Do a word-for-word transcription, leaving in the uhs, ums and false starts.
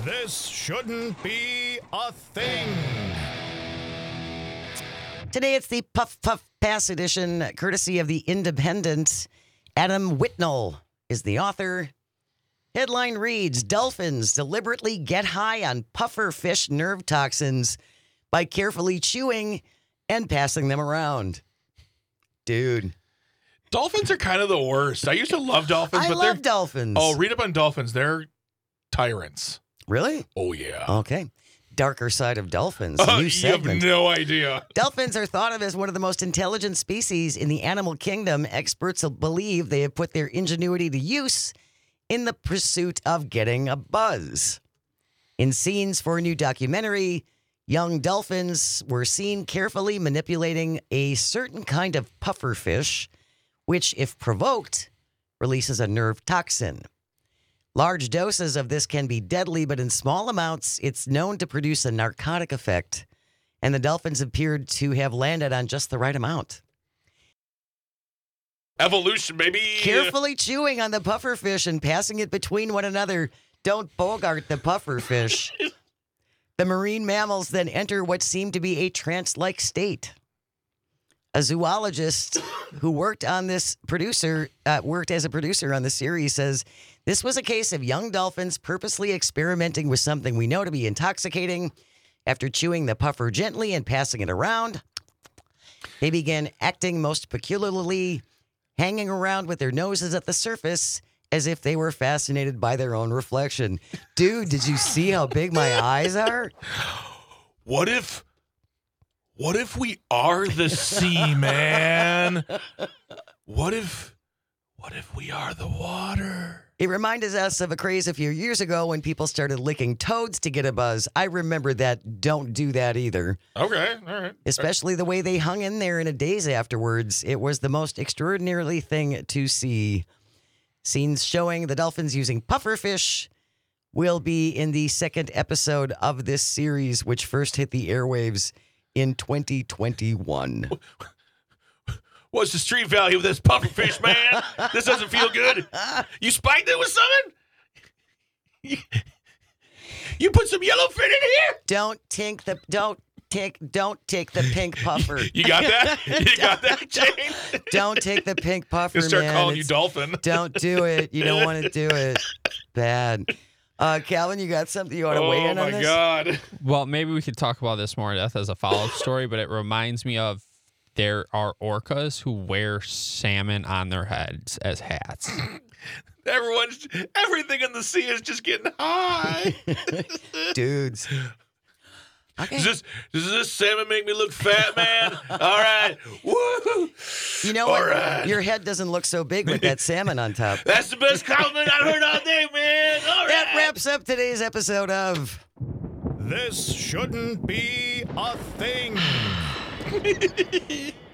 This shouldn't be a thing. Today it's the Puff Puff Pass edition, courtesy of The Independent. Adam Whitnell is the author. Headline reads, Dolphins deliberately get high on pufferfish nerve toxins by carefully chewing and passing them around. Dude. Dolphins are kind of the worst. I used to love dolphins. I but love they're, dolphins. Oh, read up on dolphins. They're tyrants. Really? Oh, yeah. Okay. Darker side of dolphins. Oh, New you segment. have no idea. Dolphins are thought of as one of the most intelligent species in the animal kingdom. Experts believe they have put their ingenuity to use in the pursuit of getting a buzz. In scenes for a new documentary, young dolphins were seen carefully manipulating a certain kind of pufferfish, which, if provoked, releases a nerve toxin. Large doses of this can be deadly, but in small amounts, it's known to produce a narcotic effect, and the dolphins appeared to have landed on just the right amount. Evolution, baby. Carefully chewing on the pufferfish and passing it between one another. Don't bogart the pufferfish. The marine mammals then enter what seemed to be a trance-like state. A zoologist who worked on this producer, uh, worked as a producer on the series, says this was a case of young dolphins purposely experimenting with something we know to be intoxicating. After chewing the puffer gently and passing it around, they began acting most peculiarly, hanging around with their noses at the surface as if they were fascinated by their own reflection. Dude, did you see how big my eyes are? What if, what if we are the sea, man? What if, what if we are the water? It reminded us of a craze a few years ago when people started licking toads to get a buzz. I remember that. Don't do that either. Okay, all right. Especially the way they hung in there in a daze afterwards. It was the most extraordinary thing to see. Scenes showing the dolphins using pufferfish will be in the second episode of this series, which first hit the airwaves in twenty twenty-one. What's the street value of this pufferfish, man? This doesn't feel good. You spiked it with something? You, you put some yellowfin in here? Don't tink the don't take don't take the pink puffer. You got that? You got that, Jane? Don't take the pink puffer, You'll start man. calling you It's- dolphin. Don't do it. You don't want to do it. Bad. Uh, Calvin, you got something you want to Oh weigh in my on this? God. Well, maybe we could talk about this more in depth as a follow-up story, but it reminds me of there are orcas who wear salmon on their heads as hats. Everyone's everything in the sea is just getting high. Dudes. Okay. Does this does this salmon make me look fat, man? All right. Woo! You know All what? right. Your head doesn't look so big with that salmon on top. That's the best compliment I've heard all day, man. All right. That wraps up today's episode of This shouldn't be a thing.